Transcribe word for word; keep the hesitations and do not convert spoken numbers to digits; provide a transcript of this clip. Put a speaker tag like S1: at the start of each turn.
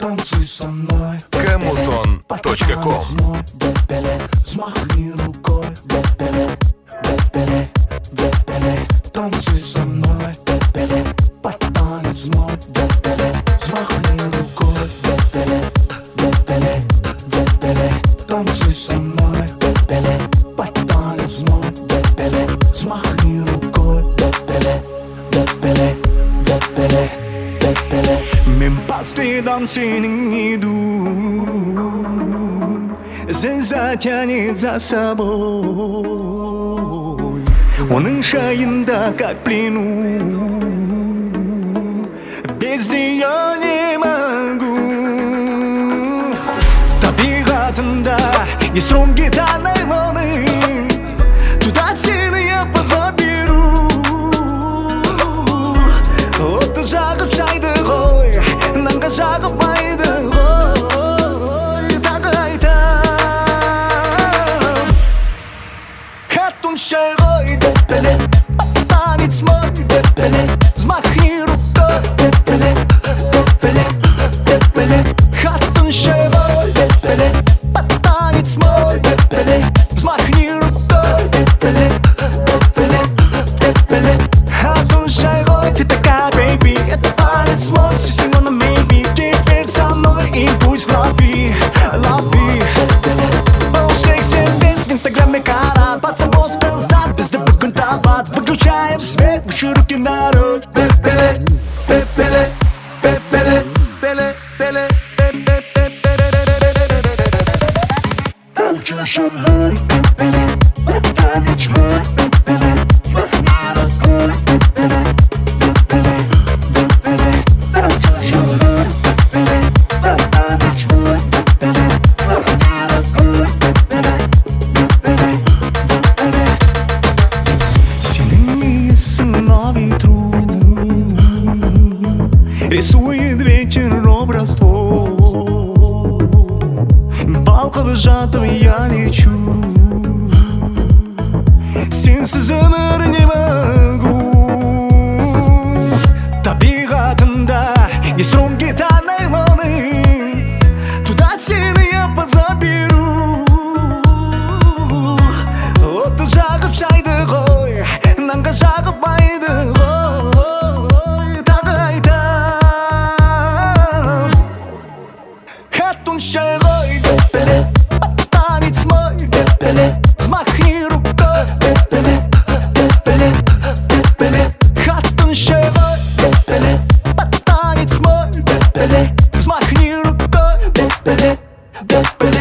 S1: танцуй со мной.
S2: Кэмузон точка ком.
S1: Взмахни рукой, танцуй со мной, под танец мой. Взмахни рукой, танцуй со мной, под танец мой. Взмахни рукой,
S3: мен по следам сенің иду, затянет за собой. Оның шайында как плену, без нее не могу. Табиғатымда не струн гитарной волны, туда сені я позаберу. Отты жағып шайды ғой, нанға жағып байды ғой. Тағы айтам, хаттун шай ғой, танец мой, взмахни рукой, хаттун шай ғой, танец мой, взмахни рукой, хаттун шай ғой, ты такая, baby, это танец мой, если wanna maybe, теперь со мной и пусть лови, лови. О, секси, весь в инстаграме карат, под собой спелздат, без тобой контабат. Выключаем свет, выше руки народ. Пепеле, пепеле, пепеле, пепеле, пепеле, пепеле, танцуй со мной, под танец мой, взмахни рукой, танцуй со мной, под танец мой, взмахни рукой. Сенің иісің на ветру, рисует ветер образ твой. Балқып жатып я лечу, сенсіз өмір не могу. Табиғатымда не струн гитарной волны, туда сені я позаберу. Отты жағып шайды ғой, нанға жағып байды ғой. Тағы айтам, хаттун шай ғой, танец мой, взмахни рукой, хаттун шай ғой, танец мой, взмахни рукой.